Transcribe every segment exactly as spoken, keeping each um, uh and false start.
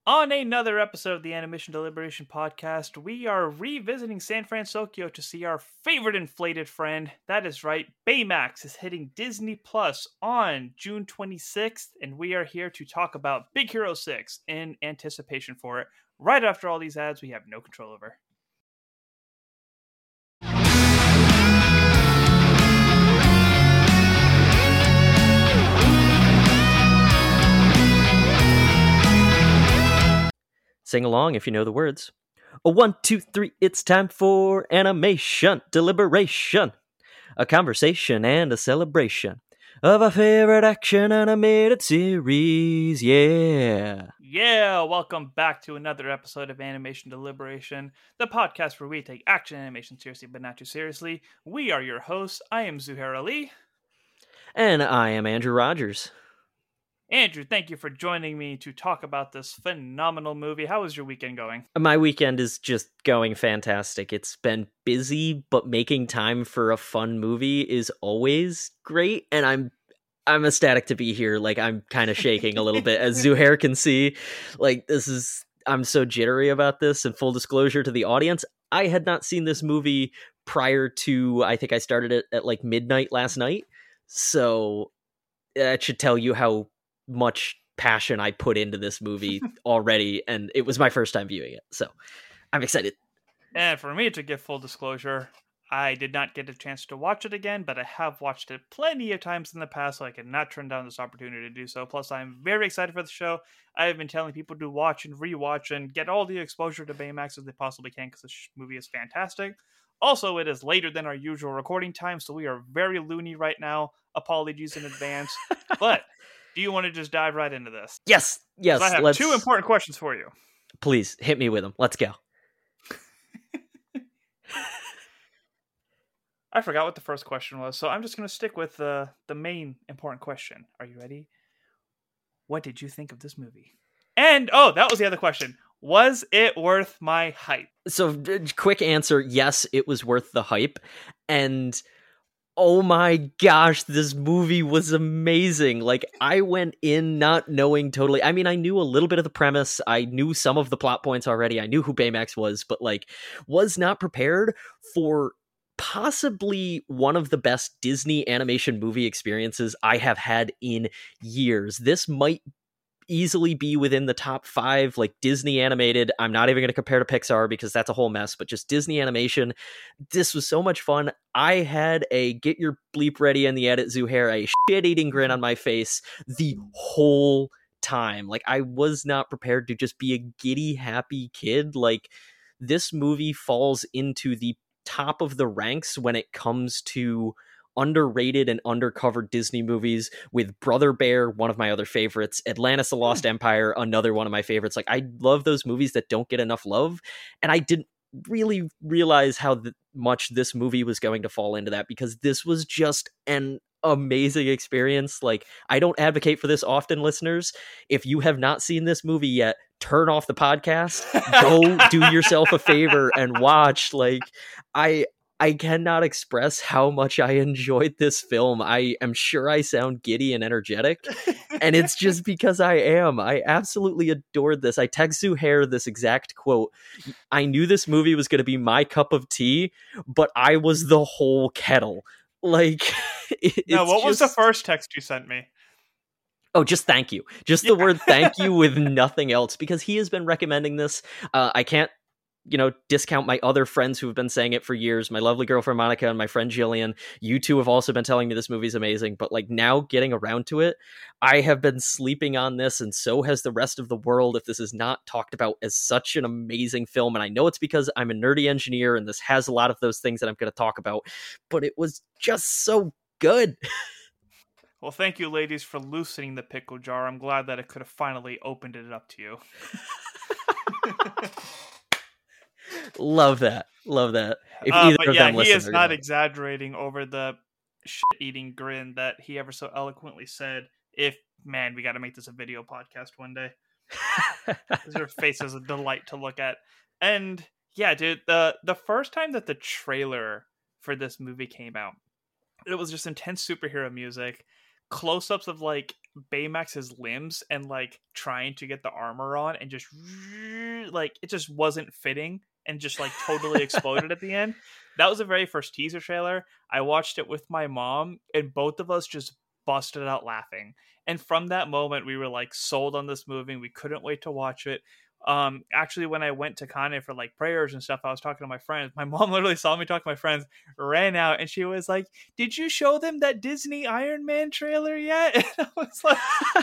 On another episode of the Animation Deliberation Podcast, we are revisiting San Francisco to see our favorite inflated friend. That is right, Baymax is hitting Disney Plus on June twenty-sixth, and we are here to talk about Big Hero six in anticipation for it. Right after all these ads we have no control over. Sing along if you know the words. A one, two, three, it's time for animation deliberation. A conversation and a celebration of our favorite action animated series, yeah. Yeah, welcome back to another episode of Animation Deliberation, the podcast where we take action animation seriously but not too seriously. We are your hosts. I am Zuhair Ali. And I am Andrew Rogers. Andrew, thank you for joining me to talk about this phenomenal movie. How is your weekend going? My weekend is just going fantastic. It's been busy, but making time for a fun movie is always great, and I'm I'm ecstatic to be here. Like, I'm kind of shaking a little bit, as Zuhair can see. Like, this is, I'm so jittery about this, and full disclosure to the audience, I had not seen this movie prior to, I think I started it at like midnight last night, so that should tell you how much passion I put into this movie already, and it was my first time viewing it, so I'm excited. And for me, to give full disclosure, I did not get a chance to watch it again, but I have watched it plenty of times in the past, so I cannot turn down this opportunity to do so. Plus, I'm very excited for the show. I have been telling people to watch and rewatch and get all the exposure to Baymax as they possibly can, because this movie is fantastic. Also, it is later than our usual recording time, so we are very loony right now. Apologies in advance. But do you want to just dive right into this? Yes, yes. I have let's... two important questions for you. Please, hit me with them. Let's go. I forgot what the first question was, so I'm just going to stick with the, the main important question. Are you ready? What did you think of this movie? And, oh, that was the other question. Was it worth my hype? So, quick answer, yes, it was worth the hype. And oh my gosh, this movie was amazing. Like, I went in not knowing totally. I mean, I knew a little bit of the premise. I knew some of the plot points already. I knew who Baymax was, but like, was not prepared for possibly one of the best Disney animation movie experiences I have had in years. This might easily be within the top five, like Disney animated. I'm not even going to compare to Pixar because that's a whole mess, but just Disney animation. This was so much fun. I had a get your bleep ready in the edit, Zuhair, a shit-eating grin on my face the whole time. Like, I was not prepared to just be a giddy, happy kid. Like, this movie falls into the top of the ranks when it comes to underrated and undercovered Disney movies, with Brother Bear, one of my other favorites, Atlantis the Lost Empire, another one of my favorites. Like, I love those movies that don't get enough love, and I didn't really realize how th- much this movie was going to fall into that, because this was just an amazing experience. Like, I don't advocate for this often, listeners. If you have not seen this movie yet, turn off the podcast, go do yourself a favor and watch. Like, I I cannot express how much I enjoyed this film. I am sure I sound giddy and energetic, and it's just because I am. I absolutely adored this. I text Zuhair this exact quote. I knew this movie was going to be my cup of tea, but I was the whole kettle. Like, it, now, what just... was the first text you sent me? Oh, just thank you. Just the yeah. word thank you with nothing else, because he has been recommending this. Uh, I can't, you know, discount my other friends who have been saying it for years. My lovely girlfriend Monica and my friend Jillian. You two have also been telling me this movie's amazing, but like, now getting around to it, I have been sleeping on this, and so has the rest of the world, if this is not talked about as such an amazing film. And I know it's because I'm a nerdy engineer and this has a lot of those things that I'm going to talk about, but it was just so good. Well, thank you, ladies, for loosening the pickle jar. I'm glad that it could have finally opened it up to you. Love that. Love that. If uh, either but of yeah, them he is not exaggerating over the shit-eating grin that he ever so eloquently said. If, man, we got to make this a video podcast one day. Your face is a delight to look at. And yeah, dude, the, the first time that the trailer for this movie came out, it was just intense superhero music, close-ups of like Baymax's limbs and like trying to get the armor on and just like it just wasn't fitting and just like totally exploded at the end. That was the very first teaser trailer. I watched it with my mom and both of us just busted out laughing. And from that moment we were like sold on this movie. We couldn't wait to watch it. Um, actually, when I went to Kanye for like prayers and stuff, I was talking to my friends. My mom literally saw me talk to my friends, ran out, and she was like, "Did you show them that Disney Iron Man trailer yet?" And I was like,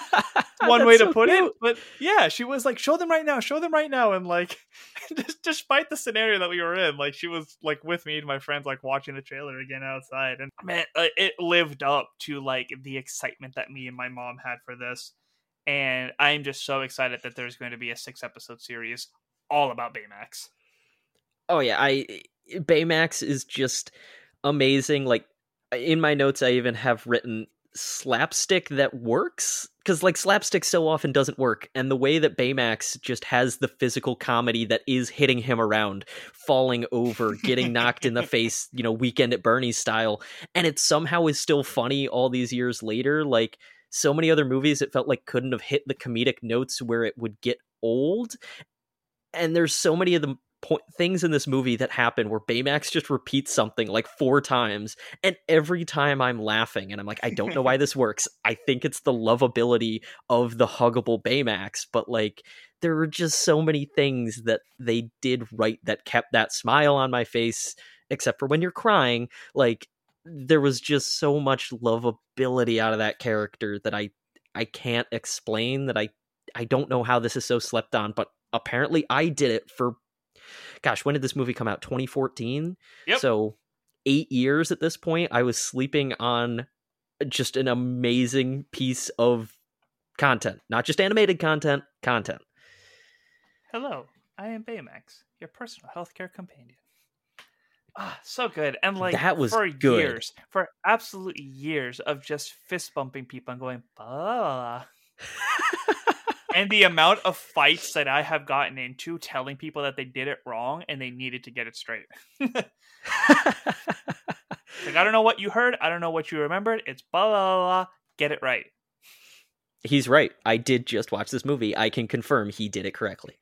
one way to so put cute. it, but yeah, she was like, "Show them right now, show them right now," and like, despite the scenario that we were in, like she was like with me and my friends, like watching the trailer again outside, and man, it lived up to like the excitement that me and my mom had for this. And I'm just so excited that there's going to be a six episode series all about Baymax. Oh yeah, I Baymax is just amazing. Like in my notes, I even have written slapstick that works, because like slapstick so often doesn't work, and the way that Baymax just has the physical comedy that is hitting him around, falling over, getting knocked in the face, you know, Weekend at Bernie's style, and it somehow is still funny all these years later. Like so many other movies, it felt like couldn't have hit the comedic notes where it would get old. And there's so many of the po- things in this movie that happen where Baymax just repeats something like four times, and every time I'm laughing, and I'm like, I don't know why this works. I think it's the lovability of the huggable Baymax, but like there were just so many things that they did right that kept that smile on my face, except for when you're crying. Like there was just so much lovability out of that character that I I can't explain, that I I don't know how this is so slept on, but apparently I did it for, gosh, when did this movie come out? twenty fourteen? Yep. So eight years at this point. I was sleeping on just an amazing piece of content, not just animated content, content. Hello, I am Baymax, your personal healthcare companion. Ah, so good. And like that was for good. years, for absolute years of just fist bumping people and going, blah. And the amount of fights that I have gotten into telling people that they did it wrong and they needed to get it straight. Like, I don't know what you heard. I don't know what you remembered. It's blah, blah, blah. Get it right. He's right. I did just watch this movie. I can confirm he did it correctly.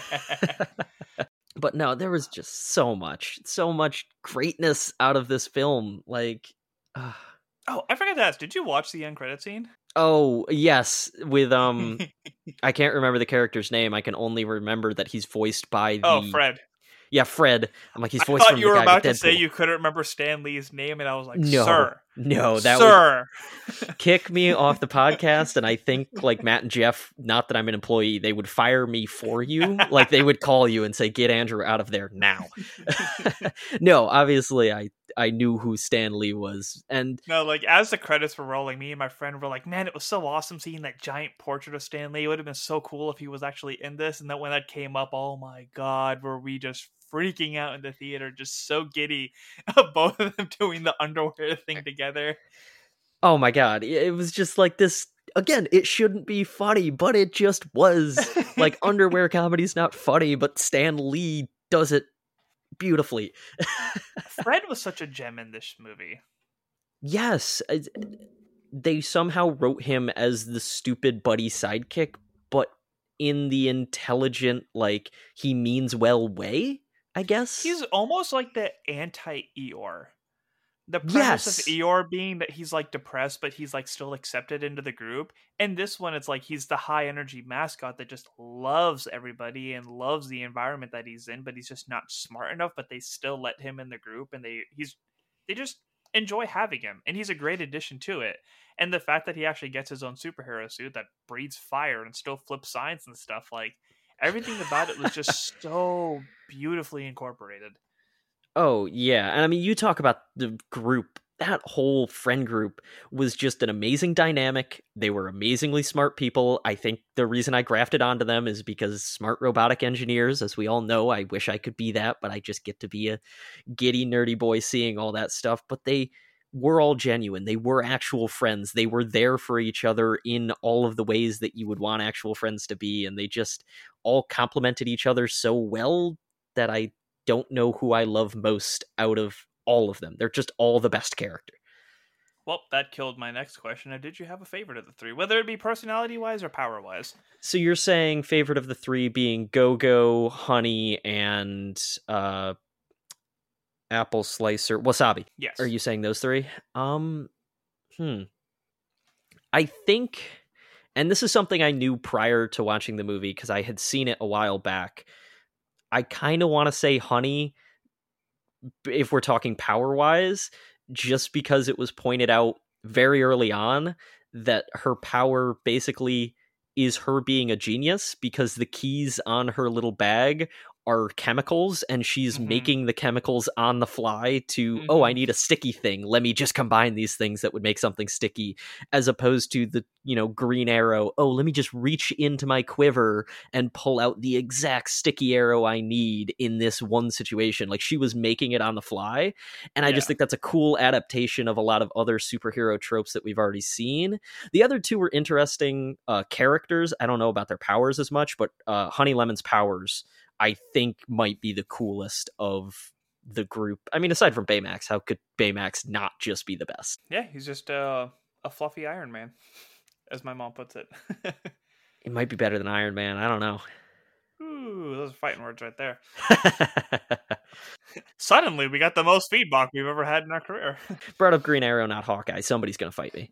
But no, there was just so much, so much greatness out of this film. Like, uh... oh, I forgot to ask. Did you watch the end credit scene? Oh, yes. With, um, I can't remember the character's name. I can only remember that he's voiced by the... Oh, Fred. Yeah, Fred. I'm like, he's I voiced thought from you the were guy about with to say Deadpool. you couldn't remember Stan Lee's name, and I was like, no, sir. No, that sir. would kick me off the podcast, and I think, like, Matt and Jeff, not that I'm an employee, they would fire me for you. Like, they would call you and say, get Andrew out of there now. No, obviously, I, I knew who Stan Lee was. And no, like, as the credits were rolling, me and my friend were like, man, it was so awesome seeing that giant portrait of Stan Lee. It would have been so cool if he was actually in this. And then when that came up, oh my God, were we just freaking out in the theater, just so giddy of both of them doing the underwear thing together. Oh my God, it was just like this. Again, it shouldn't be funny, but it just was. Like, underwear comedy's not funny, but Stan Lee does it beautifully. Fred was such a gem in this movie. Yes, they somehow wrote him as the stupid buddy sidekick, but in the intelligent, like, he means well way, I guess. He's almost like the anti-Eeyore. The premise yes. of Eeyore being that he's like depressed, but he's like still accepted into the group. And this one, it's like he's the high energy mascot that just loves everybody and loves the environment that he's in, but he's just not smart enough. But they still let him in the group, and they he's they just enjoy having him, and he's a great addition to it. And the fact that he actually gets his own superhero suit that breathes fire and still flips signs and stuff, like everything about it was just so beautifully incorporated. Oh, yeah. And I mean, you talk about the group, that whole friend group was just an amazing dynamic. They were amazingly smart people. I think the reason I grafted onto them is because smart robotic engineers, as we all know, I wish I could be that, but I just get to be a giddy, nerdy boy seeing all that stuff. But they were all genuine. They were actual friends. They were there for each other in all of the ways that you would want actual friends to be. And they just all complemented each other so well that I don't know who I love most out of all of them. They're just all the best character. Well, that killed my next question. Now, did you have a favorite of the three, whether it be personality-wise or power-wise? So you're saying favorite of the three being Go-Go, Honey, and uh, Apple Slicer, Wasabi. Yes. Are you saying those three? Um, hmm. I think, and this is something I knew prior to watching the movie because I had seen it a while back. I kind of want to say Honey, if we're talking power-wise, just because it was pointed out very early on that her power basically is her being a genius because the keys on her little bag are chemicals and she's Mhm. making the chemicals on the fly to, Mhm. oh, I need a sticky thing. Let me just combine these things that would make something sticky, as opposed to the, you know, Green Arrow. Oh, let me just reach into my quiver and pull out the exact sticky arrow I need in this one situation. Like, she was making it on the fly. And I just Yeah. think that's a cool adaptation of a lot of other superhero tropes that we've already seen. The other two were interesting uh, characters. I don't know about their powers as much, but uh, Honey Lemon's powers, I think, might be the coolest of the group. I mean, aside from Baymax, how could Baymax not just be the best? Yeah, he's just uh, a fluffy Iron Man, as my mom puts it. It might be better than Iron Man. I don't know. Ooh, those are fighting words right there. Suddenly, we got the most feedback we've ever had in our career. Brought up Green Arrow, not Hawkeye. Somebody's going to fight me.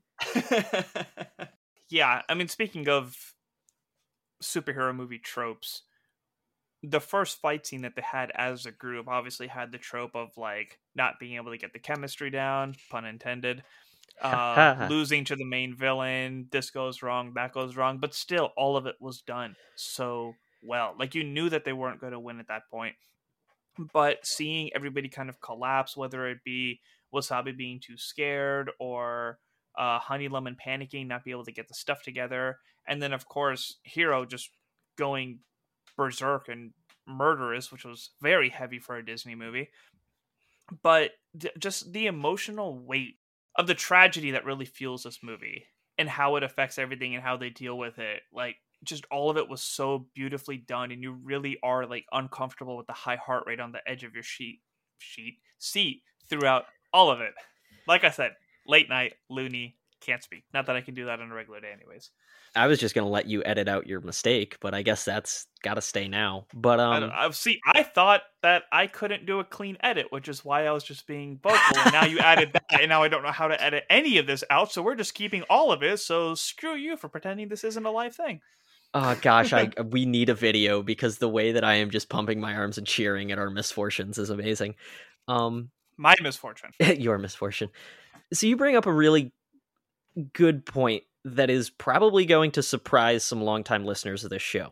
Yeah, I mean, speaking of superhero movie tropes, the first fight scene that they had as a group obviously had the trope of like not being able to get the chemistry down, pun intended, uh losing to the main villain. This goes wrong, that goes wrong, but still all of it was done so well. Like, you knew that they weren't going to win at that point, but seeing everybody kind of collapse, whether it be Wasabi being too scared or uh, Honey Lemon panicking, not be able to get the stuff together, and then of course Hero just going berserk and murderous, which was very heavy for a Disney movie. But th- just the emotional weight of the tragedy that really fuels this movie and how it affects everything and how they deal with it, like, just all of it was so beautifully done, and you really are like uncomfortable with the high heart rate on the edge of your sheet sheet seat throughout all of it. Like I said, late night, loony, can't speak. Not that I can do that on a regular day, anyways. I was just going to let you edit out your mistake, but I guess that's got to stay now. But I don't, um I see. I thought that I couldn't do a clean edit, which is why I was just being vocal. And now you added that, and now I don't know how to edit any of this out. So we're just keeping all of it. So screw you for pretending this isn't a live thing. oh gosh, I we need a video because the way that I am just pumping my arms and cheering at our misfortunes is amazing. Um My misfortune. your misfortune. So you bring up a really good point that is probably going to surprise some longtime listeners of this show.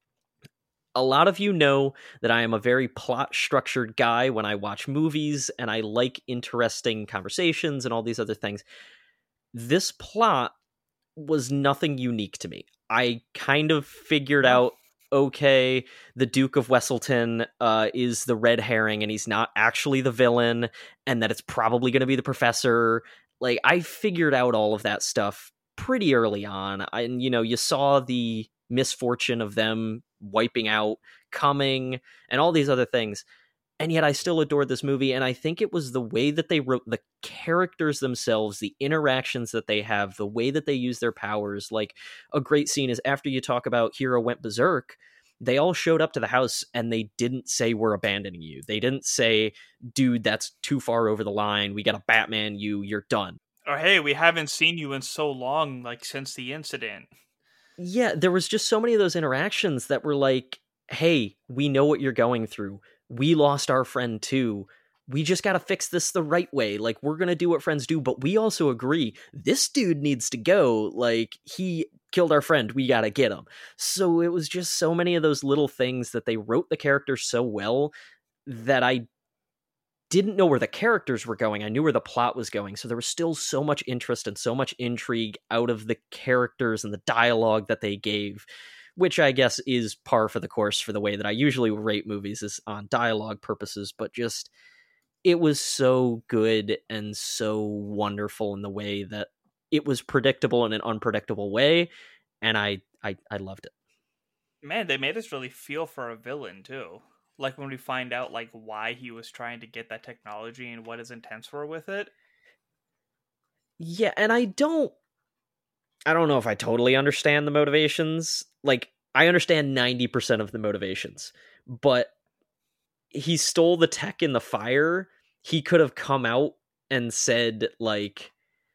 A lot of you know that I am a very plot structured guy when I watch movies, and I like interesting conversations and all these other things. This plot was nothing unique to me. I kind of figured No. out, okay, the Duke of Wesselton uh, is the red herring and he's not actually the villain, and that it's probably going to be the professor. Like, I figured out all of that stuff pretty early on. I, and, you know, you saw the misfortune of them wiping out coming and all these other things. And yet I still adored this movie, and I think it was the way that they wrote the characters themselves, the interactions that they have, the way that they use their powers. Like, a great scene is after you talk about Hero went berserk, they all showed up to the house and they didn't say, we're abandoning you. They didn't say, dude, that's too far over the line. We got to Batman you. You're done. Or, hey, we haven't seen you in so long, like, since the incident. Yeah, there was just so many of those interactions that were like, hey, we know what you're going through. We lost our friend too. We just got to fix this the right way. Like, we're going to do what friends do, but we also agree this dude needs to go. Like, he killed our friend. We got to get him. So it was just so many of those little things that they wrote the characters so well that I didn't know where the characters were going. I knew where the plot was going. So there was still so much interest and so much intrigue out of the characters and the dialogue that they gave, which I guess is par for the course for the way that I usually rate movies, is on dialogue purposes. But just, it was so good and so wonderful in the way that it was predictable in an unpredictable way. And I, I, I loved it. Man, they made us really feel for a villain too. Like, when we find out like why he was trying to get that technology and what his intents were with it. Yeah, and I don't I don't know if I totally understand the motivations. Like, I understand ninety percent of the motivations, but he stole the tech in the fire. He could have come out and said, like,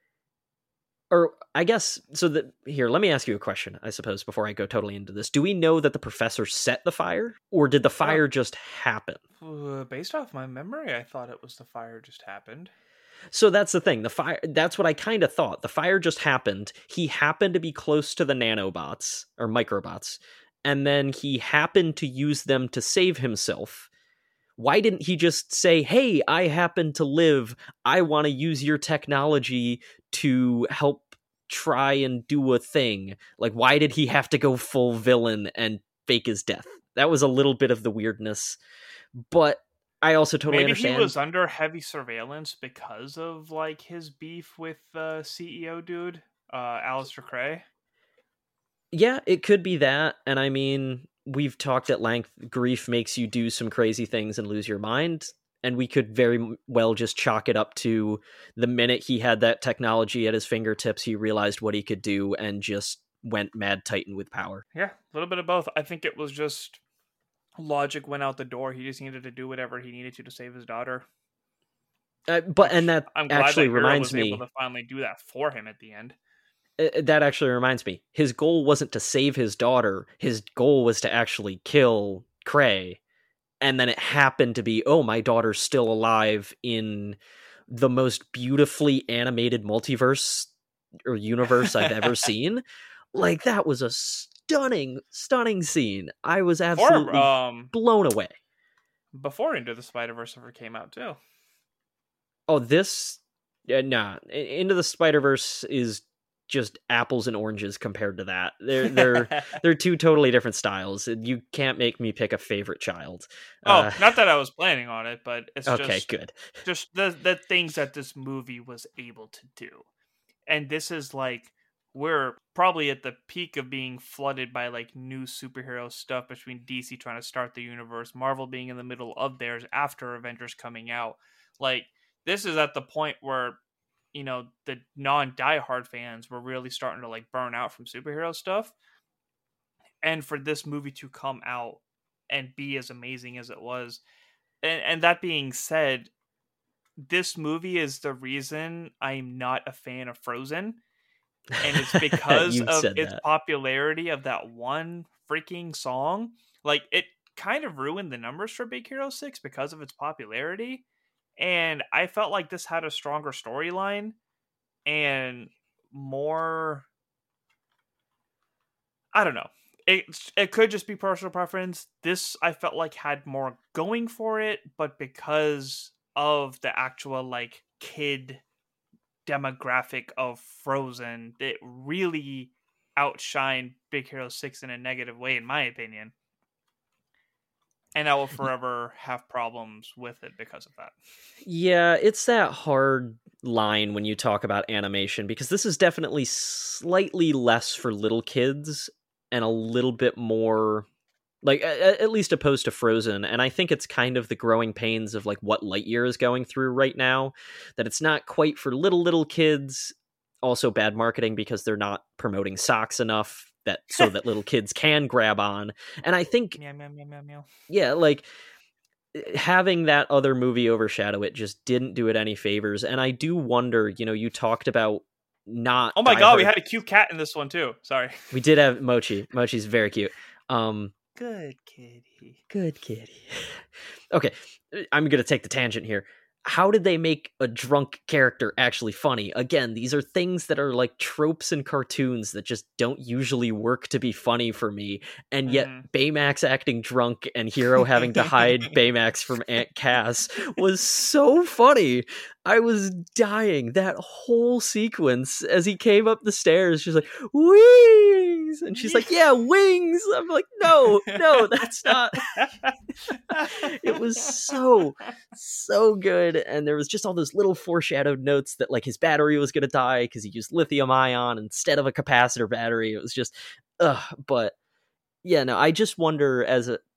or I guess, so that, here, let me ask you a question, I suppose, before I go totally into this. Do we know that the professor set the fire, or did the fire Oh, just happen? uh, based off my memory, I thought it was the fire just happened. So that's the thing. The fire, that's what I kind of thought. The fire just happened. He happened to be close to the nanobots or microbots, and then he happened to use them to save himself. Why didn't he just say, "Hey, I happen to live. I want to use your technology to help try and do a thing"? Like, why did he have to go full villain and fake his death? That was a little bit of the weirdness, but I also totally Maybe he understand. was under heavy surveillance because of like his beef with the uh, C E O dude, uh, Alistair Cray. Yeah, it could be that. And I mean, we've talked at length, grief makes you do some crazy things and lose your mind. And we could very well just chalk it up to the minute he had that technology at his fingertips, he realized what he could do and just went mad titan with power. Yeah, a little bit of both. I think it was just logic went out the door. He just needed to do whatever he needed to to save his daughter. Uh, but and that I'm glad actually that Hero reminds was me able to finally do that for him at the end. uh, that actually reminds me. His goal wasn't to save his daughter. His goal was to actually kill Cray. And then it happened to be, oh, my daughter's still alive in the most beautifully animated multiverse or universe I've ever seen. Like, that was a stunning, stunning scene. I was absolutely Or, um, blown away. Before Into the Spider-Verse ever came out, too. Oh, this... Uh, nah. Into the Spider-Verse is just apples and oranges compared to that. They're they're they're two totally different styles. You can't make me pick a favorite child. Oh, Uh, not that I was planning on it, but it's okay, just good. just the the things that this movie was able to do. And this is like we're probably at the peak of being flooded by like new superhero stuff between D C trying to start the universe, Marvel being in the middle of theirs after Avengers coming out. Like this is at the point where you know the non-diehard fans were really starting to like burn out from superhero stuff, and for this movie to come out and be as amazing as it was, and, and that being said, this movie is the reason I'm not a fan of Frozen, and it's because You've of said its that. popularity of that one freaking song. Like it kind of ruined the numbers for Big Hero six because of its popularity. And I felt like this had a stronger storyline and more. I don't know. It it could just be personal preference. This I felt like had more going for it, but because of the actual like kid demographic of Frozen, it really outshined Big Hero six in a negative way, in my opinion. And I will forever have problems with it because of that. Yeah, it's that hard line when you talk about animation because this is definitely slightly less for little kids and a little bit more like a- at least opposed to Frozen. And I think it's kind of the growing pains of like what Lightyear is going through right now, that it's not quite for little little kids. Also bad marketing because they're not promoting socks enough that so that little kids can grab on. And I think Meow, meow, meow, meow, meow. yeah, like having that other movie overshadow it just didn't do it any favors. And I do wonder, you know, you talked about not Oh my Die god, we Hard. had a cute cat in this one too. Sorry. We did have Mochi. Mochi's very cute. Um, Good kitty. good kitty. Okay, I'm gonna take the tangent here. How did they make a drunk character actually funny? Again, these are things that are like tropes in cartoons that just don't usually work to be funny for me. And yet Mhm. Baymax acting drunk and Hero having to hide Baymax from Aunt Cass was so funny. I was dying. That whole sequence as he came up the stairs, she's like, wings! And she's like, yeah, wings! I'm like, no, no, that's not. It was so, so good. And there was just all those little foreshadowed notes that like his battery was going to die because he used lithium ion instead of a capacitor battery. It was just, ugh. But yeah, no, I just wonder as a,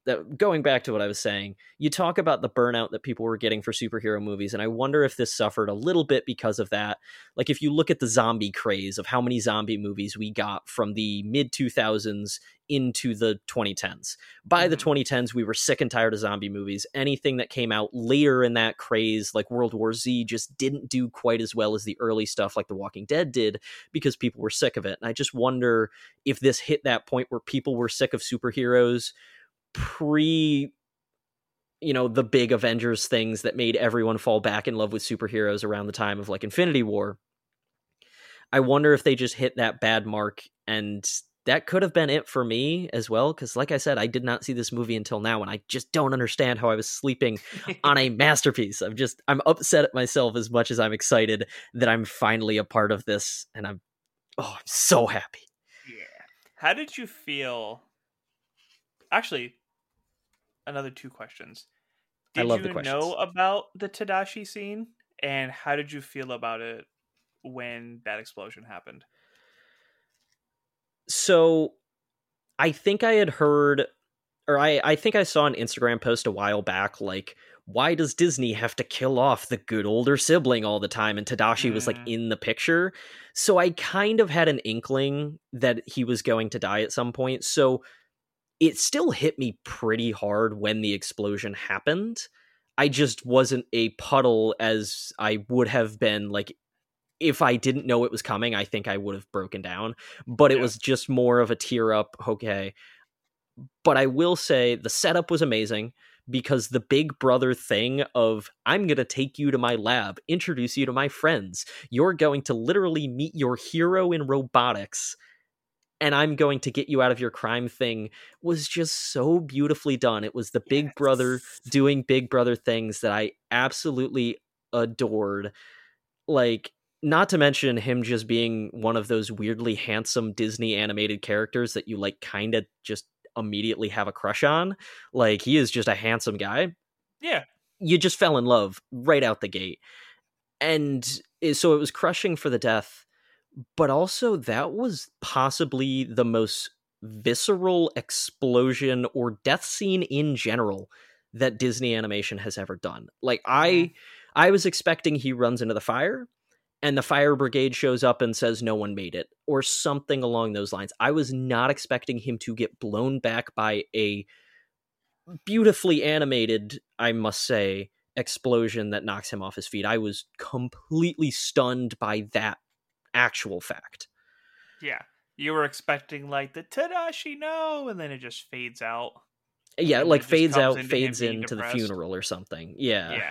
that going back to what I was saying, you talk about the burnout that people were getting for superhero movies, and I wonder if this suffered a little bit because of that. Like, if you look at the zombie craze of how many zombie movies we got from the mid two thousands into the twenty tens. By mm-hmm. the twenty tens, we were sick and tired of zombie movies. Anything that came out later in that craze, like World War Z, just didn't do quite as well as the early stuff like The Walking Dead did, because people were sick of it. And I just wonder if this hit that point where people were sick of superheroes pre, you know, the big Avengers things that made everyone fall back in love with superheroes around the time of like Infinity War. I wonder if they just hit that bad mark, and that could have been it for me as well, because like I said, I did not see this movie until now, and I just don't understand how I was sleeping on a masterpiece. I'm just, I'm upset at myself as much as I'm excited that I'm finally a part of this, and I'm, oh, I'm so happy. Yeah. How did you feel? Actually, another two questions. Did I love you the questions. know about the Tadashi scene, and how did you feel about it when that explosion happened? So I think I had heard, or I, I think I saw an Instagram post a while back, like, why does Disney have to kill off the good older sibling all the time? And Tadashi mm. was like in the picture. So I kind of had an inkling that he was going to die at some point. So it still hit me pretty hard when the explosion happened. I just wasn't a puddle as I would have been, like, if I didn't know it was coming, I think I would have broken down. But it yeah. was just more of a tear up, okay. But I will say the setup was amazing, because the big brother thing of, I'm going to take you to my lab, introduce you to my friends. You're going to literally meet your hero in robotics, and I'm going to get you out of your crime thing, was just so beautifully done. It was the big yes. brother doing big brother things that I absolutely adored. Like, not to mention him just being one of those weirdly handsome Disney animated characters that you like kind of just immediately have a crush on. Like, he is just a handsome guy. Yeah. You just fell in love right out the gate. And so it was crushing for the death. But also, that was possibly the most visceral explosion or death scene in general that Disney animation has ever done. Like, I, I was expecting he runs into the fire, and the fire brigade shows up and says no one made it, or something along those lines. I was not expecting him to get blown back by a beautifully animated, I must say, explosion that knocks him off his feet. I was completely stunned by that actual fact. Yeah, you were expecting like the Tadashi no, and then it just fades out. Yeah, like fades out, fades into the funeral or something. Yeah. Yeah.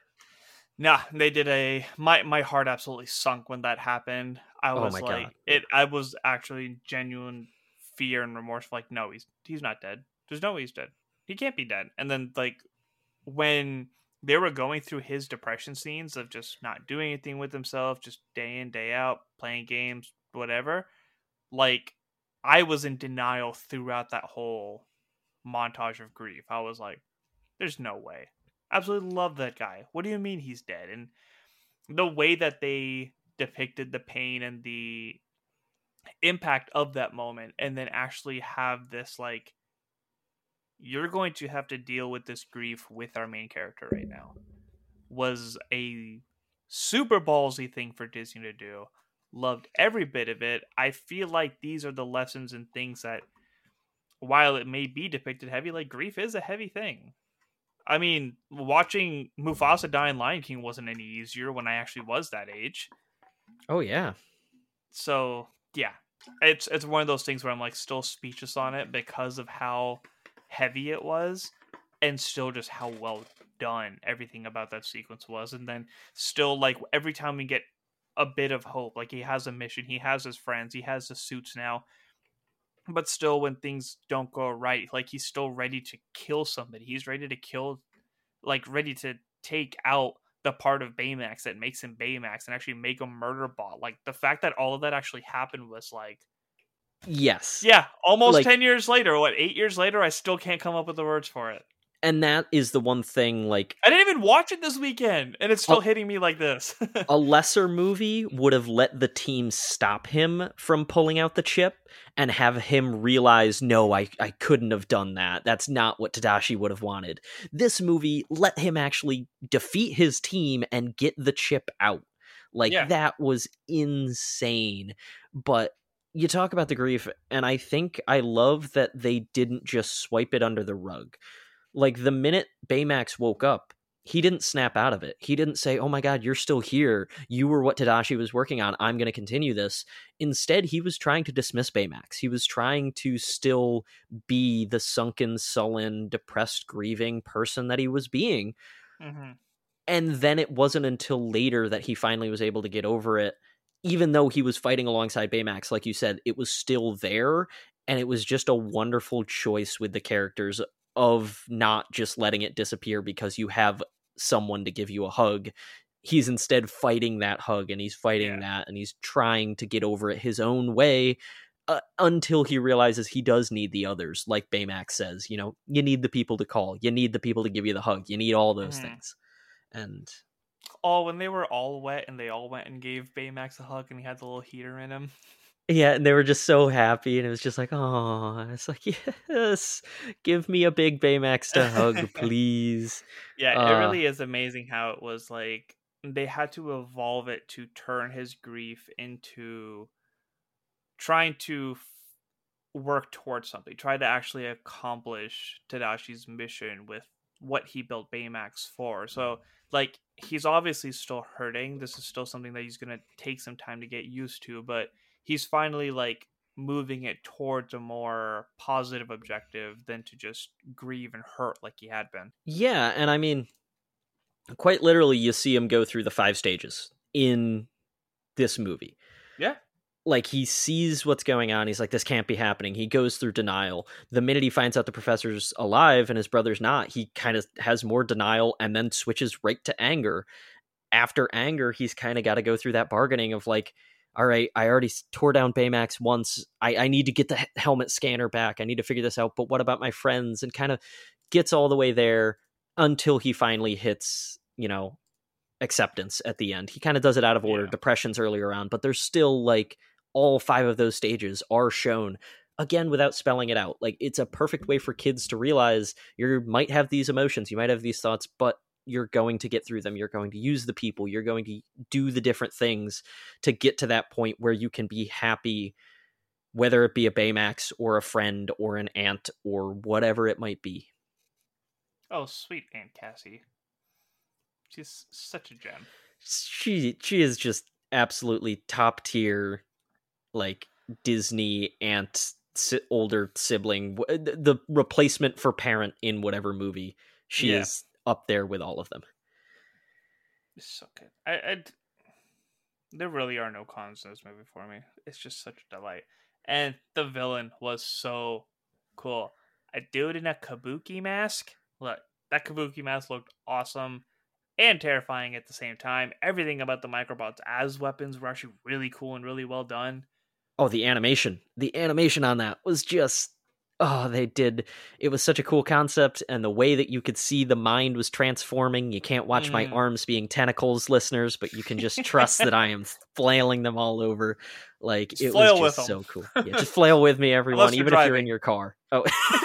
Nah, they did a my my heart absolutely sunk when that happened. I was oh my like God. it I was actually genuine fear and remorse, like, no, he's he's not dead. There's no way he's dead. He can't be dead. And then like when they were going through his depression scenes of just not doing anything with himself, just day in, day out, playing games, whatever. Like, I was in denial throughout that whole montage of grief. I was like, there's no way. Absolutely love that guy. What do you mean he's dead? And the way that they depicted the pain and the impact of that moment, and then actually have this, like, you're going to have to deal with this grief with our main character right now, was a super ballsy thing for Disney to do. Loved every bit of it. I feel like these are the lessons and things that, while it may be depicted heavy, like, grief is a heavy thing. I mean, watching Mufasa die in Lion King wasn't any easier when I actually was that age. Oh, yeah. So, yeah. It's it's one of those things where I'm, like, still speechless on it because of how heavy it was, and still just how well done everything about that sequence was. And then still, like, every time we get a bit of hope, like, he has a mission, he has his friends, he has the suits now, but still, when things don't go right, like, he's still ready to kill somebody. He's ready to kill, like, ready to take out the part of Baymax that makes him Baymax and actually make a murder bot. Like, the fact that all of that actually happened was, like, yes. Yeah, almost like, ten years later, what, eight years later, I still can't come up with the words for it. And that is the one thing, like... I didn't even watch it this weekend, and it's still a, hitting me like this. A lesser movie would have let the team stop him from pulling out the chip and have him realize, no, I, I couldn't have done that. That's not what Tadashi would have wanted. This movie let him actually defeat his team and get the chip out. Like, yeah. That was insane. But you talk about the grief, and I think I love that they didn't just swipe it under the rug. Like, the minute Baymax woke up, he didn't snap out of it. He didn't say, oh my God, you're still here. You were what Tadashi was working on. I'm going to continue this. Instead, he was trying to dismiss Baymax. He was trying to still be the sunken, sullen, depressed, grieving person that he was being. Mm-hmm. And then it wasn't until later that he finally was able to get over it. Even though he was fighting alongside Baymax, like you said, it was still there. And it was just a wonderful choice with the characters of not just letting it disappear because you have someone to give you a hug. He's instead fighting that hug, and he's fighting yeah. that, and he's trying to get over it his own way uh, until he realizes he does need the others. Like Baymax says, you know, you need the people to call, you need the people to give you the hug, you need all those mm-hmm. things. And oh, when they were all wet and they all went and gave Baymax a hug and he had the little heater in him. Yeah, and they were just so happy, and it was just like, oh, it's like, yes, give me a big Baymax to hug, please. Yeah, uh, it really is amazing how it was like, they had to evolve it to turn his grief into trying to f- work towards something, try to actually accomplish Tadashi's mission with what he built Baymax for. So, like, he's obviously still hurting. This is still something that he's going to take some time to get used to, but he's finally like moving it towards a more positive objective than to just grieve and hurt like he had been. Yeah, and I mean, quite literally, you see him go through the five stages in this movie. Yeah. Like, he sees what's going on. He's like, this can't be happening. He goes through denial. The minute he finds out the professor's alive and his brother's not, he kind of has more denial and then switches right to anger. After anger, he's kind of got to go through that bargaining of like, all right, I already tore down Baymax once. I, I need to get the helmet scanner back. I need to figure this out. But what about my friends? And kind of gets all the way there until he finally hits, you know, acceptance at the end. He kind of does it out of order. Yeah. Depression's earlier on, but there's still like all five of those stages are shown again without spelling it out. Like, it's a perfect way for kids to realize you might have these emotions, you might have these thoughts, but you're going to get through them. You're going to use the people. You're going to do the different things to get to that point where you can be happy, whether it be a Baymax or a friend or an aunt or whatever it might be. Oh, sweet Aunt Cassie. She's such a gem. She she is just absolutely top tier, like Disney aunt, older sibling, the replacement for parent in whatever movie. She yeah. is up there with all of them. It's so good. I, I, there really are no cons in this movie for me. It's just such a delight. And the villain was so cool. A dude in a kabuki mask. Look, that kabuki mask looked awesome and terrifying at the same time. Everything about the Microbots as weapons were actually really cool and really well done. Oh, the animation. The animation on that was just... Oh, they did. It was such a cool concept, and the way that you could see the mind was transforming. You can't watch mm. my arms being tentacles, listeners, but you can just trust that I am flailing them all over. Like, just it was just so cool. Yeah, just flail with me, everyone, even driving. If you're in your car. Oh,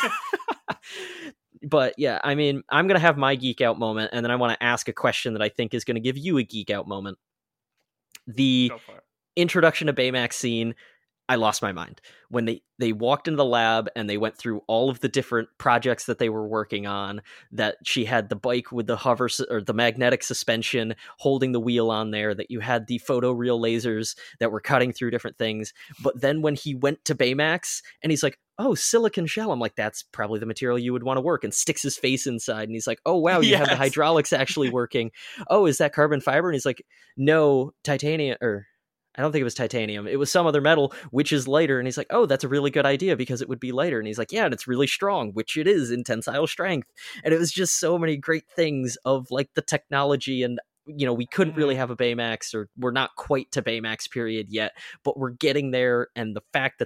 but yeah, I mean, I'm going to have my geek out moment, and then I want to ask a question that I think is going to give you a geek out moment. The introduction to Baymax scene, I lost my mind. When they, they walked into the lab and they went through all of the different projects that they were working on, that she had the bike with the hover or the magnetic suspension holding the wheel on there, that you had the photoreal lasers that were cutting through different things. But then when he went to Baymax and he's like, oh, silicon shell. I'm like, that's probably the material you would want to work, and sticks his face inside. And he's like, oh, wow, you yes. have the hydraulics actually working. Oh, is that carbon fiber? And he's like, no, titanium or I don't think it was titanium. It was some other metal, which is lighter. And he's like, oh, that's a really good idea because it would be lighter. And he's like, yeah, and it's really strong, which it is in tensile strength. And it was just so many great things of like the technology. And, you know, we couldn't really have a Baymax, or we're not quite to Baymax period yet, but we're getting there. And the fact that they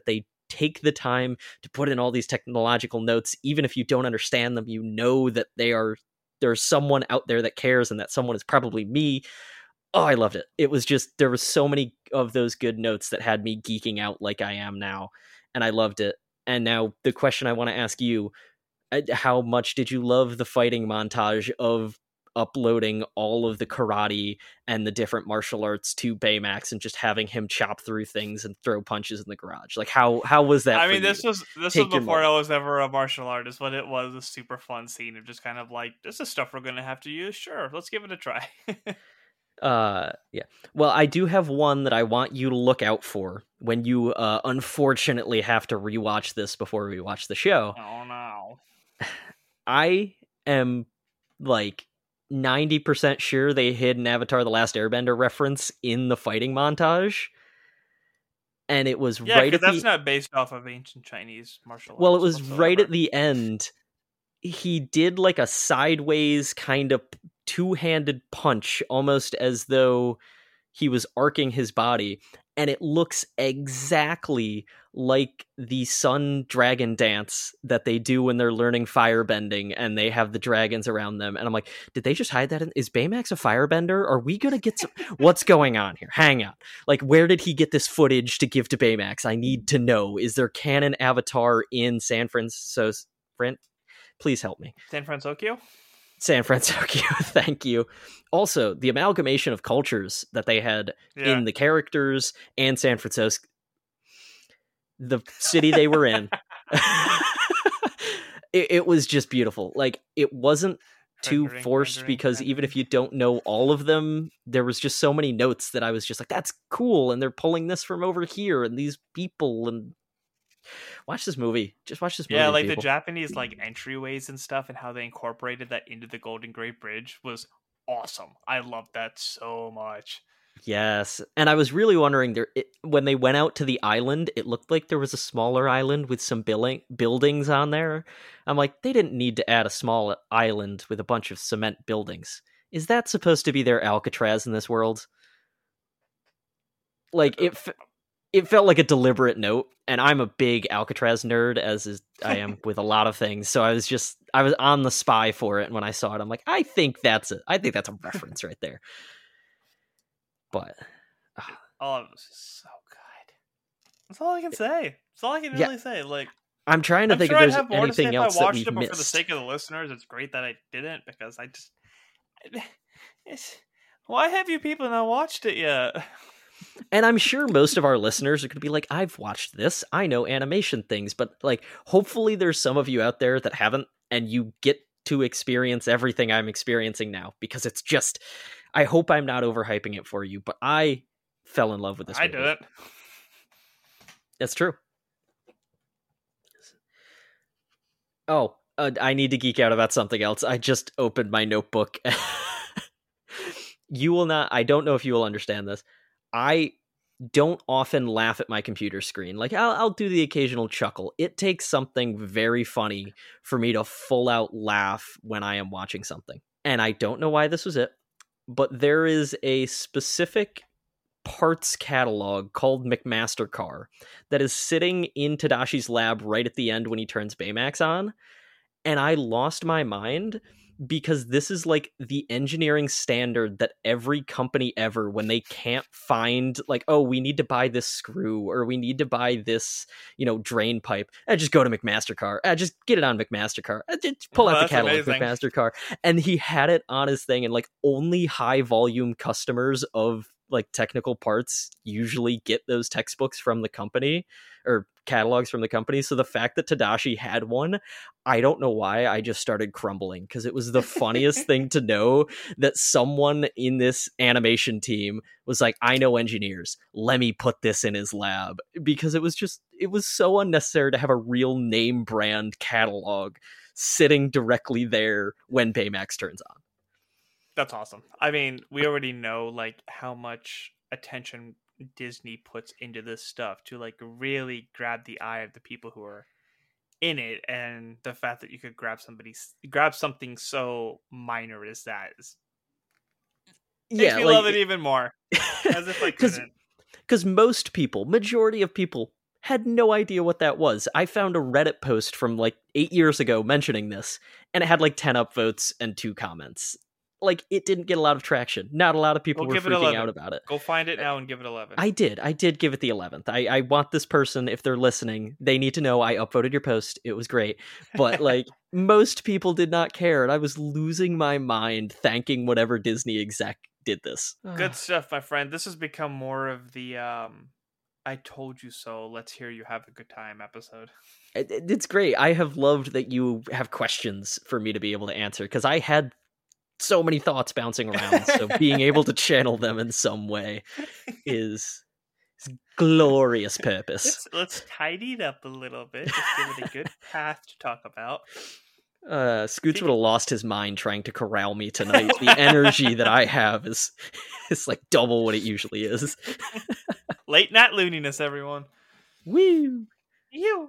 take the time to put in all these technological notes, even if you don't understand them, you know that they are there's someone out there that cares, and that someone is probably me. Oh, I loved it. It was just, there was so many of those good notes that had me geeking out like I am now, and I loved it. And now the question I want to ask you, how much did you love the fighting montage of uploading all of the karate and the different martial arts to Baymax and just having him chop through things and throw punches in the garage? Like, how how was that? I for mean, this you? was this Take was your before I moment. was ever a martial artist, but it was a super fun scene of just kind of like, this is stuff we're gonna have to use. Sure, let's give it a try. Uh, yeah. Well, I do have one that I want you to look out for when you uh, unfortunately have to rewatch this before we watch the show. Oh no. I am like ninety percent sure they hid an Avatar The Last Airbender reference in the fighting montage. And it was Yeah, right because at that's the not based off of ancient Chinese martial well, it arts was right whatsoever. at the end. He did like a sideways kind of two-handed punch, almost as though he was arcing his body, and it looks exactly like the sun dragon dance that they do when they're learning firebending and they have the dragons around them. And I'm like, did they just hide that in? Is Baymax a firebender? Are we gonna get some? What's going on here? Hang on. Like, where did he get this footage to give to Baymax? I need to know. Is there canon Avatar in San Francisco? Fran- Please help me. San Francisco? San Francisco, thank you. Also, the amalgamation of cultures that they had Yeah. in the characters and San Francisco, the city they were in, it, it was just beautiful. Like, it wasn't too Rendering, forced rendering, because even rendering. if you don't know all of them, there was just so many notes that I was just like, that's cool, and they're pulling this from over here, and these people, and watch this movie. Just watch this Yeah, movie, like the people. Japanese like entryways and stuff, and how they incorporated that into the Golden Gate Bridge was awesome. I loved that so much. Yes, and I was really wondering there it, when they went out to the island, it looked like there was a smaller island with some building buildings on there. I'm like, they didn't need to add a small island with a bunch of cement buildings. Is that supposed to be their Alcatraz in this world? Like, it f- it felt like a deliberate note, and I'm a big Alcatraz nerd, as is I am with a lot of things. So I was just I was on the spy for it, and when I saw it, I'm like, I think that's it. I think that's a reference right there. But Oh, it was just so good. That's all I can say. That's all I can yeah, really say. Like, I'm trying to I'm think sure if I'd there's have more to say anything if I else that watched we've it, but for the missed. sake of the listeners, it's great that I didn't because I just. It's, why have you people not watched it yet? And I'm sure most of our listeners are going to be like, I've watched this. I know animation things. But, like, hopefully there's some of you out there that haven't, and you get to experience everything I'm experiencing now, because it's just, I hope I'm not overhyping it for you, but I fell in love with this I movie. did it. That's true. Oh, uh, I need to geek out about something else. I just opened my notebook. You will not, I don't know if you will understand this. I don't often laugh at my computer screen. Like, I'll, I'll do the occasional chuckle. It takes something very funny for me to full out laugh when I am watching something. And I don't know why this was it, but there is a specific parts catalog called McMaster-Carr that is sitting in Tadashi's lab right at the end when he turns Baymax on. And I lost my mind because this is like the engineering standard that every company ever, when they can't find, like, oh, we need to buy this screw or we need to buy this, you know, drain pipe, and just go to McMaster-Carr. Uh, just get it on McMaster-Carr. Uh, just pull Oh, out the that's catalog, amazing. McMaster-Carr. And he had it on his thing, and like only high volume customers of like technical parts usually get those textbooks from the company or catalogs from the company. So the fact that Tadashi had one, I don't know why, I just started crumbling, because it was the funniest thing to know that someone in this animation team was like, I know engineers, let me put this in his lab, because it was just, it was so unnecessary to have a real name brand catalog sitting directly there when Baymax turns on. That's awesome. I mean, we already know like how much attention Disney puts into this stuff to like really grab the eye of the people who are in it, and the fact that you could grab somebody grab something so minor as that is makes Yeah, me like, love it even more. As if I because couldn't. because most people, majority of people, Had no idea what that was. I found a Reddit post from like eight years ago mentioning this, and it had like ten upvotes and two comments. Like, it didn't get a lot of traction. Not a lot of people Go were give it freaking eleven. out about it. Go find it now and give it eleven. I did. I did give it the eleventh. I, I want this person, if they're listening, they need to know I upvoted your post. It was great. But, like, most people did not care, and I was losing my mind thanking whatever Disney exec did this. Good stuff, my friend. This has become more of the um, I told you so, let's hear you have a good time episode. It, it's great. I have loved that you have questions for me to be able to answer, because I had so many thoughts bouncing around, so being able to channel them in some way is, is glorious purpose. Let's, let's tidy it up a little bit. Just give it a good path to talk about. Uh, Scoots would have lost his mind trying to corral me tonight. The energy that I have is is like double what it usually is. Late night looniness, everyone. Woo! Ew.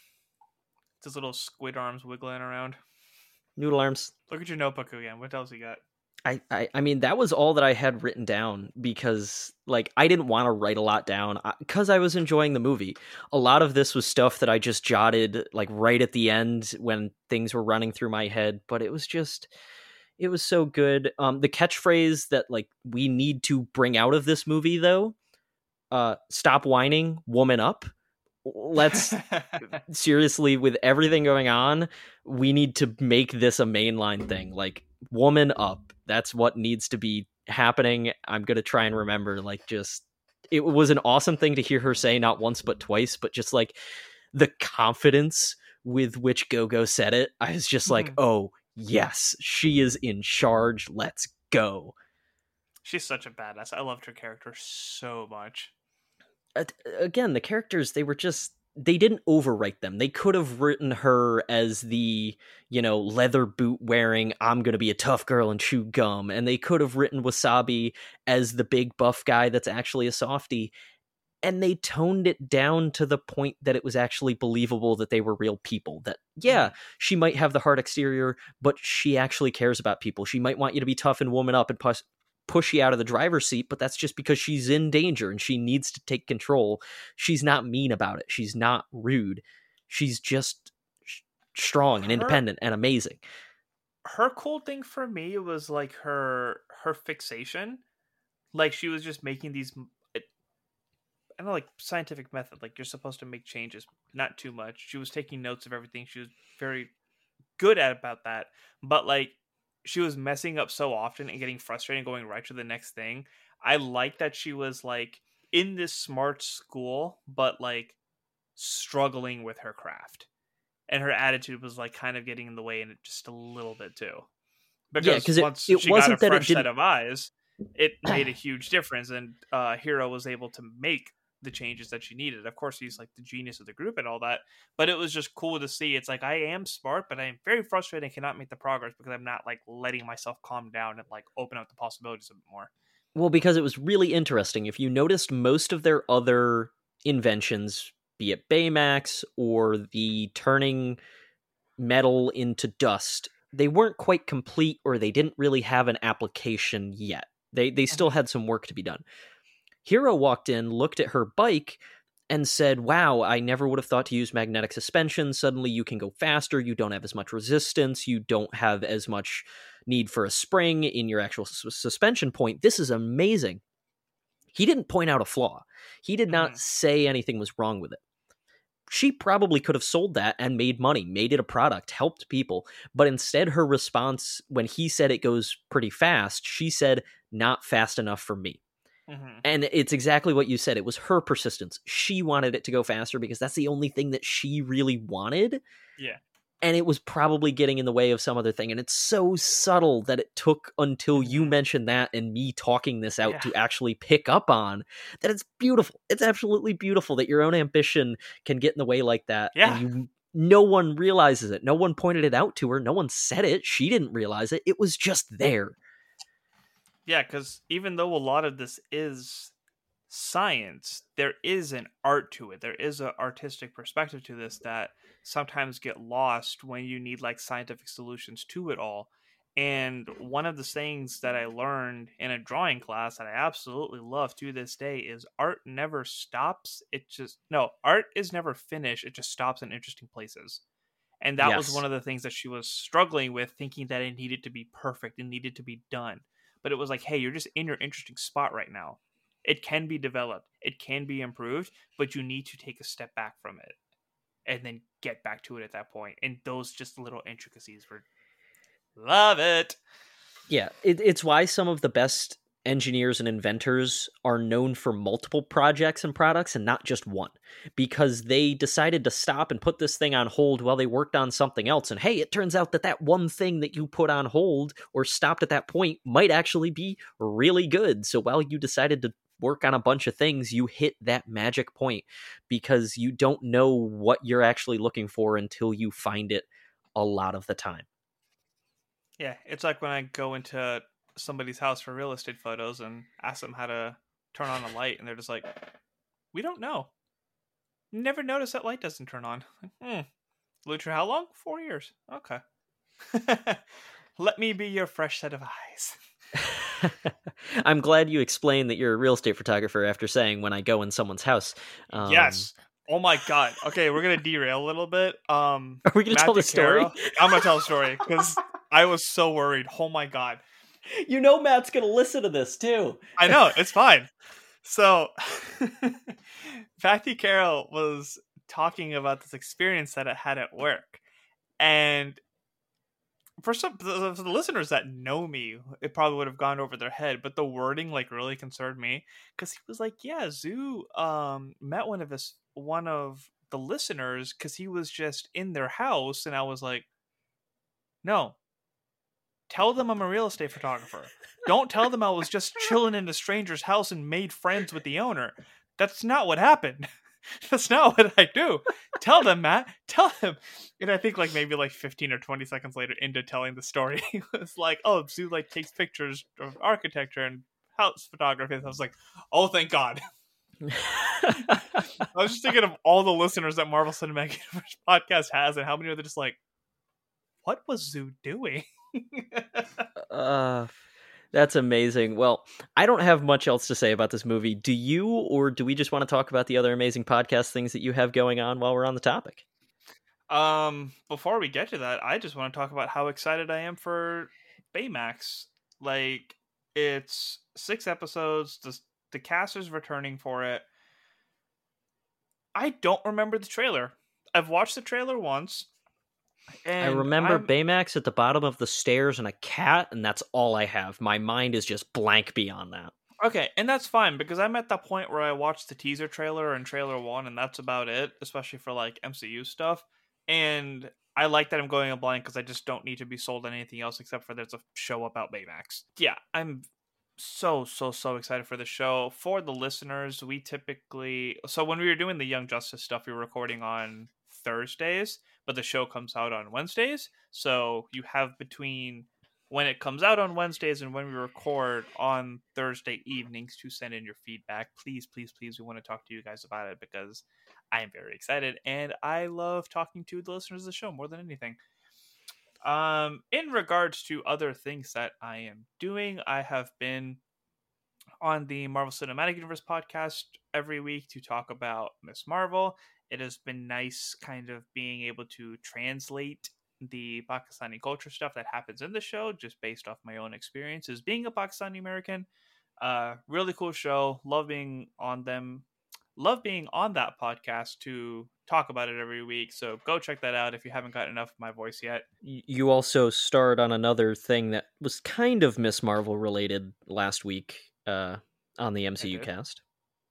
His little squid arms wiggling around. Noodle arms. Look at your notebook again. What else you got? I, I, I mean, that was all that I had written down, because, like, I didn't want to write a lot down because I was enjoying the movie. A lot of this was stuff that I just jotted, like, right at the end when things were running through my head, but it was just, it was so good. Um, the catchphrase that, like, we need to bring out of this movie, though, uh, stop whining, woman up. Let's seriously, with everything going on, we need to make this a mainline thing. Like, woman up. That's what needs to be happening. I'm going to try and remember, like, just, it was an awesome thing to hear her say, not once, but twice, but just like the confidence with which Go-Go said it. I was just like, mm-hmm. oh, yes, she is in charge. Let's go. She's such a badass. I loved her character so much. Again, the characters, they were just, they didn't overwrite them. They could have written her as the, you know, leather boot wearing, I'm going to be a tough girl and chew gum. And they could have written Wasabi as the big buff guy that's actually a softie. And they toned it down to the point that it was actually believable that they were real people. That, yeah, she might have the hard exterior, but she actually cares about people. She might want you to be tough and woman up and push, push you out of the driver's seat, but that's just because she's in danger and she needs to take control. She's not mean about it. She's not rude. She's just sh- strong and her, independent and amazing. Her cool thing for me was like her her fixation. Like, she was just making these, I don't know, like scientific method. Like, you're supposed to make changes, not too much. She was taking notes of everything. She was very good at about that. But like, she was messing up so often and getting frustrated and going right to the next thing. I like that she was like in this smart school, but like struggling with her craft. And her attitude was like kind of getting in the way in it just a little bit too. Because yeah, once it, it she wasn't got a that fresh it set of eyes, it made a huge difference. And uh, Hiro was able to make the changes that she needed. Of course, he's like the genius of the group and all that, but it was just cool to see. It's like, I am smart, but I am very frustrated and cannot make the progress because I'm not like letting myself calm down and like open up the possibilities a bit more. Well, because it was really interesting. If you noticed, most of their other inventions, be it Baymax or the turning metal into dust, they weren't quite complete, or they didn't really have an application yet. They they still had some work to be done. Hiro walked in, looked at her bike, and said, wow, I never would have thought to use magnetic suspension. Suddenly you can go faster, you don't have as much resistance, you don't have as much need for a spring in your actual su- suspension point. This is amazing. He didn't point out a flaw. He did not mm. say anything was wrong with it. She probably could have sold that and made money, made it a product, helped people. But instead, her response, when he said it goes pretty fast, she said, not fast enough for me. Mm-hmm. And it's exactly what you said. It was her persistence. She wanted it to go faster because that's the only thing that she really wanted. Yeah. And it was probably getting in the way of some other thing. And it's so subtle that it took until you mentioned that and me talking this out yeah. to actually pick up on that. It's beautiful. It's absolutely beautiful that your own ambition can get in the way like that. Yeah. And you, no one realizes it. No one pointed it out to her. No one said it. She didn't realize it. It was just there. Yeah, because even though a lot of this is science, there is an art to it. There is an artistic perspective to this that sometimes get lost when you need like scientific solutions to it all. And one of the things that I learned in a drawing class that I absolutely love to this day is art never stops. It just, no, art is never finished. It just stops in interesting places. And that was one Yes. of the things that she was struggling with, thinking that it needed to be perfect and needed to be done. But it was like, hey, you're just in your interesting spot right now. It can be developed. It can be improved, but you need to take a step back from it and then get back to it at that point. And those just little intricacies were love it. Yeah, it, it's why some of the best engineers and inventors are known for multiple projects and products and not just one, because they decided to stop and put this thing on hold while they worked on something else. And hey, it turns out that that one thing that you put on hold or stopped at that point might actually be really good. So while you decided to work on a bunch of things, you hit that magic point, because you don't know what you're actually looking for until you find it a lot of the time. Yeah, it's like when I go into somebody's house for real estate photos and ask them how to turn on a light, and they're just like, we don't know. Never noticed that light doesn't turn on. Hmm. Lived for how long? Four years. Okay. Let me be your fresh set of eyes. I'm glad you explained that you're a real estate photographer after saying when I go in someone's house. Um, yes. Oh my god. Okay, we're gonna derail a little bit. Um, Are we gonna tell the story? Carroll, I'm gonna tell the story because I was so worried. Oh my god. You know Matt's gonna listen to this too. I know, it's fine. So, Matthew Carroll was talking about this experience that it had at work, and for some for the listeners that know me, it probably would have gone over their head, but the wording like really concerned me, because he was like, yeah, Zoo um met one of his one of the listeners because he was just in their house, and I was like, no, tell them I'm a real estate photographer. Don't tell them I was just chilling in a stranger's house and made friends with the owner. That's not what happened. That's not what I do. Tell them, Matt. Tell them. And I think like maybe like fifteen or twenty seconds later into telling the story, he was like, oh, Zoo like takes pictures of architecture and house photography. And I was like, oh, thank God. I was just thinking of all the listeners that Marvel Cinematic Universe podcast has, and how many are they just like, what was Zoo doing? uh, that's amazing. Well, I don't have much else to say about this movie. Do you, or do we just want to talk about the other amazing podcast things that you have going on while we're on the topic? Um, before we get to that, I just want to talk about how excited I am for Baymax. Like, it's six episodes. The the cast is returning for it. I don't remember the trailer. I've watched the trailer once. And I remember I'm... Baymax at the bottom of the stairs and a cat, and that's all I have. My mind is just blank beyond that. Okay, and that's fine, because I'm at that point where I watched the teaser trailer and trailer one, and that's about it, especially for like M C U stuff. And I like that I'm going a blind because I just don't need to be sold on anything else except for there's a show about Baymax. Yeah, I'm so, so, so excited for the show. For the listeners, we typically... So when we were doing the Young Justice stuff, we were recording on Thursdays, but the show comes out on Wednesdays. So you have between when it comes out on Wednesdays and when we record on Thursday evenings to send in your feedback. Please, please, please, we want to talk to you guys about it because I am very excited and I love talking to the listeners of the show more than anything. Um, in regards to other things that I am doing, I have been on the Marvel Cinematic Universe podcast every week to talk about Miz Marvel. It has been nice kind of being able to translate the Pakistani culture stuff that happens in the show just based off my own experiences being a Pakistani American. Uh, really cool show. Love being on them. Love being on that podcast to talk about it every week. So go check that out if you haven't got enough of my voice yet. You also starred on another thing that was kind of Miz Marvel related last week uh, on the M C U cast.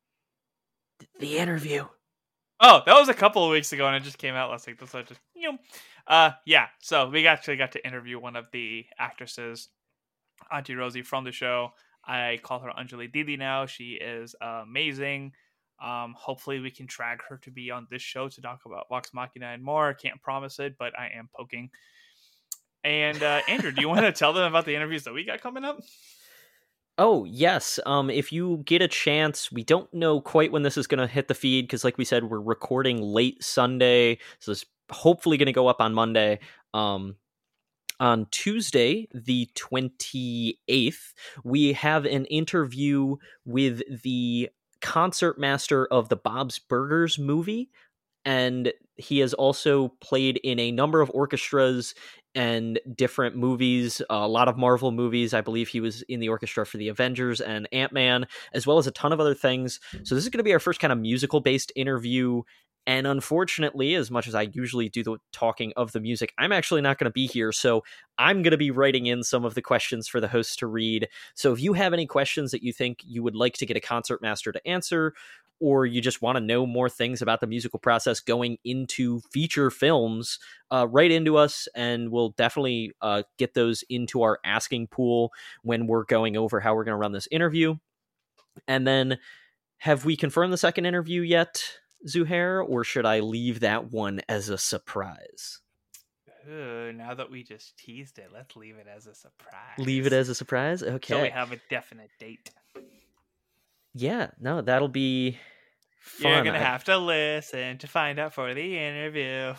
The interview. Oh, that was a couple of weeks ago, and it just came out last week. So just, you know, uh, yeah. So we actually got to interview one of the actresses, Auntie Rosie from the show. I call her Anjali Didi now. She is uh, amazing. Um, hopefully we can drag her to be on this show to talk about Vox Machina and more. Can't promise it, but I am poking. And uh, Andrew, do you want to tell them about the interviews that we got coming up? Oh, yes. Um, if you get a chance, we don't know quite when this is going to hit the feed because, like we said, we're recording late Sunday, so it's hopefully going to go up on Monday. Um, on Tuesday, the twenty-eighth, we have an interview with the concert master of the Bob's Burgers movie. And he has also played in a number of orchestras and different movies, a lot of Marvel movies. I believe he was in the orchestra for the Avengers and Ant-Man, as well as a ton of other things. So this is going to be our first kind of musical-based interview. And unfortunately, as much as I usually do the talking of the music, I'm actually not going to be here. So I'm going to be writing in some of the questions for the host to read. So if you have any questions that you think you would like to get a concertmaster to answer, or you just want to know more things about the musical process going into feature films, uh, write into us, and we'll definitely uh, get those into our asking pool when we're going over how we're going to run this interview. And then, have we confirmed the second interview yet, Zuhair, or should I leave that one as a surprise? Ooh, now that we just teased it, let's leave it as a surprise. Leave it as a surprise? Okay. So we have a definite date. Yeah, no, that'll be fun. You're going to have to listen to find out for the interview.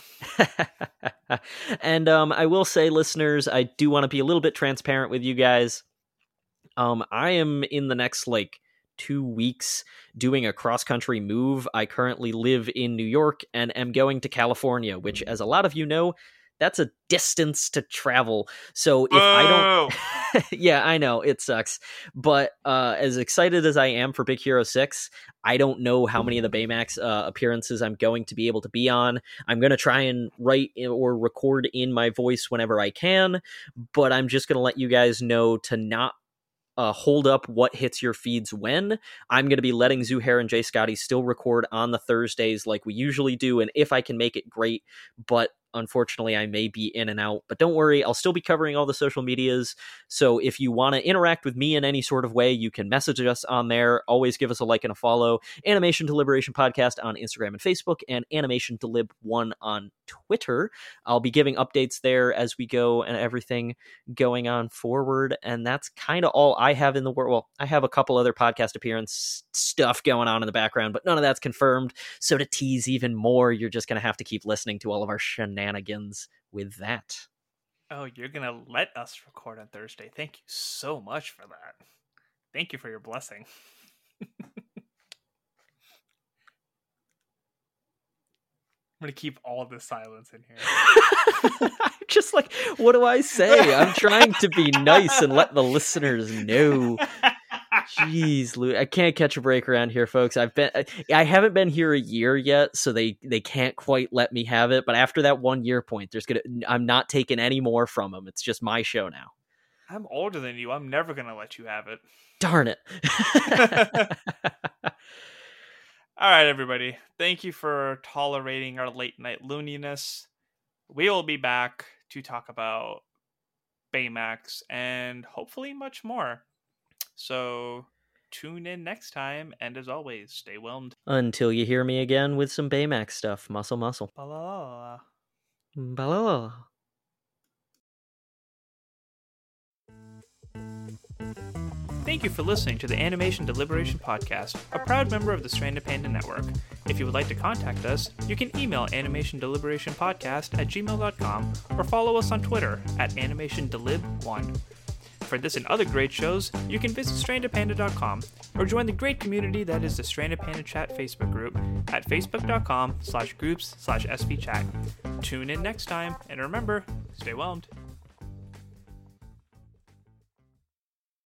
And um, I will say, listeners, I do want to be a little bit transparent with you guys. Um, I am in the next, like, two weeks doing a cross-country move. I currently live in New York and am going to California, which, as a lot of you know, that's a distance to travel. So if Whoa. I don't... yeah, I know, it sucks. But uh, as excited as I am for Big Hero six, I don't know how many of the Baymax uh, appearances I'm going to be able to be on. I'm going to try and write or record in my voice whenever I can, but I'm just going to let you guys know to not Uh, hold up what hits your feeds when. I'm going to be letting Zuhair and Jay Scotty still record on the Thursdays like we usually do, and if I can make it, great, but unfortunately I may be in and out. But don't worry, I'll still be covering all the social medias, so if you want to interact with me in any sort of way, you can message us on there. Always give us a like and a follow. Animation to Liberation Podcast on Instagram and Facebook, and Animation to Lib one on Twitter. I'll be giving updates there as we go and everything going on forward, and that's kind of all I have in the world. Well, I have a couple other podcast appearance stuff going on in the background, but none of that's confirmed. So to tease even more, you're just going to have to keep listening to all of our shenanigans with that. Oh, you're going to let us record on Thursday. Thank you so much for that. Thank you for your blessing. I'm going to keep all this silence in here. Just like, what do I say? I'm trying to be nice and let the listeners know. Jeez, Lou, I can't catch a break around here, folks. I've been, I haven't been here a year yet, so they, they can't quite let me have it. But after that one year point, there's gonna, I'm not taking any more from them. It's just my show now. I'm older than you. I'm never gonna let you have it. Darn it. All right, everybody. Thank you for tolerating our late night looniness. We will be back to talk about Baymax and hopefully much more. So tune in next time, and as always, stay whelmed. Until you hear me again with some Baymax stuff. Muscle, muscle. Ba-la-la. Ba-la-la. Thank you for listening to the Animation to Liberation Podcast, a proud member of the Stranded Panda Network. If you would like to contact us, you can email animationdeliberationpodcast at gmail dot com or follow us on Twitter at animationdelib one. For this and other great shows, you can visit stranded panda dot com or join the great community that is the Stranded Panda Chat Facebook group at facebook dot com slash groups slash S V chat. Tune in next time, and remember, stay whelmed.